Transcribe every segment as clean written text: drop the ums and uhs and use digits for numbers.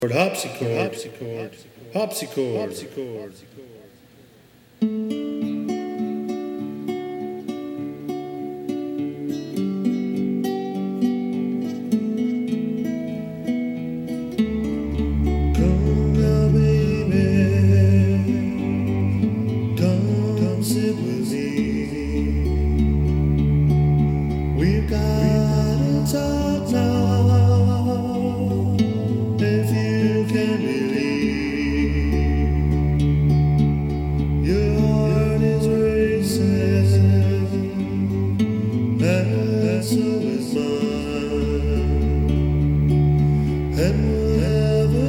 Harpsichord, harpsichord, harpsichord, harpsichord. Come now, baby, come sit with me. We've got to talk now, if you can believe. Your heart is racing, and so is mine. And whatever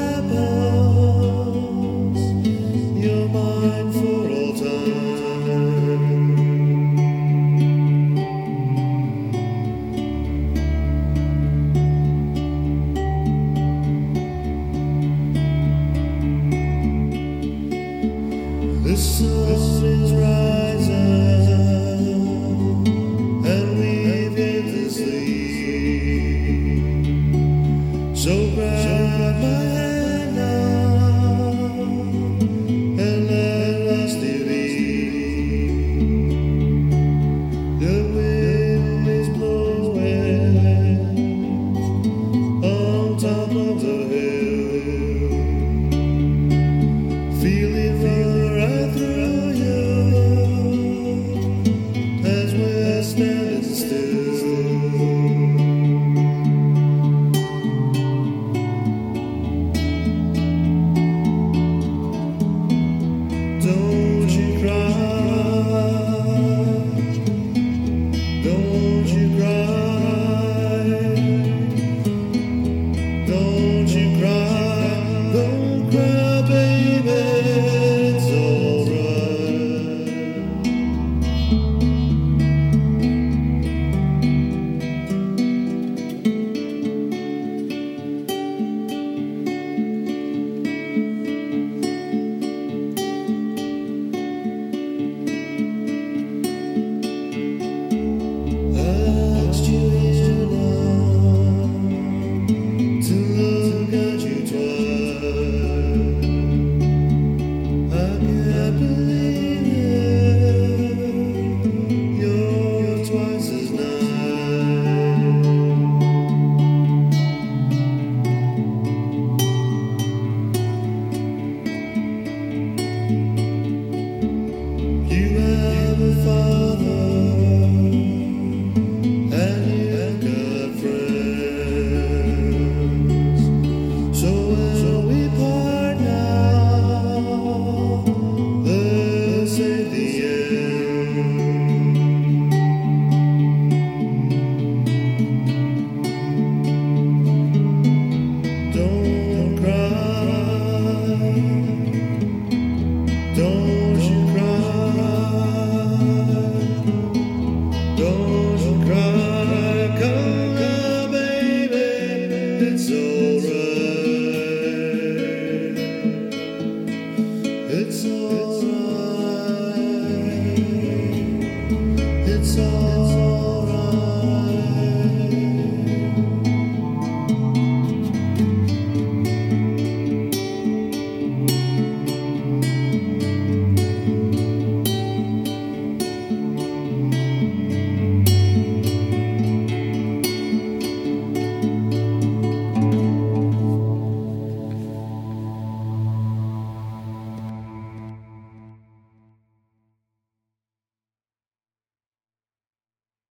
happens, you're mine for all time. The sun is rising, and we've yet to sleep. So grab my hand now, and let us believe. The wind is blowing on top of the hill.